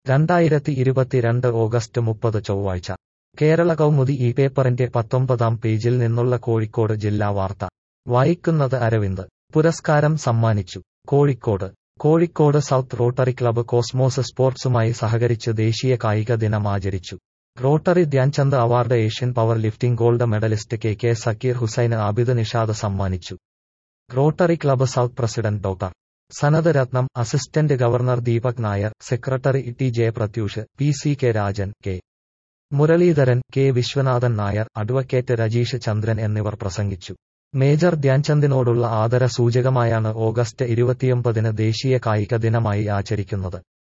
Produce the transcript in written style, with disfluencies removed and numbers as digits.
2022 August 30 ചൊവ്വാഴ്ച കേരള കൗമുദി ഈ പേപ്പറിന്റെ 19-ാം പേജിൽ നിന്നുള്ള കോഴിക്കോട് ജില്ലാ വാർത്ത വായിക്കുന്നത് അരവിന്ദ്. പുരസ്കാരം സമ്മാനിച്ചു. Kozhikode south rotary club Cosmos സ്പോർട്സുമായി സഹകരിച്ച് ദേശീയ കായിക ദിനം ആചരിച്ചു. Rotary Dhyan Chand award Asian powerlifting gold medallist K Zakir ഹുസൈന് ആബിദ് നിഷാദ് സമ്മാനിച്ചു. Rotary club south president doctor Sanath Rathnam, assistant governor Deepak Nair, secretary T Pratyush, K Rajan, K Muraleedharan, K Viswanathan Nair, advocate Rajeesh Chandran എന്നിവർ പ്രസംഗിച്ചു. മേജർ ധ്യാൻചന്ദിനോടുള്ള ആദര സൂചകമായാണ് ഓഗസ്റ്റ് 29 ദേശീയ കായിക ദിനമായി ആചരിക്കുന്നത്.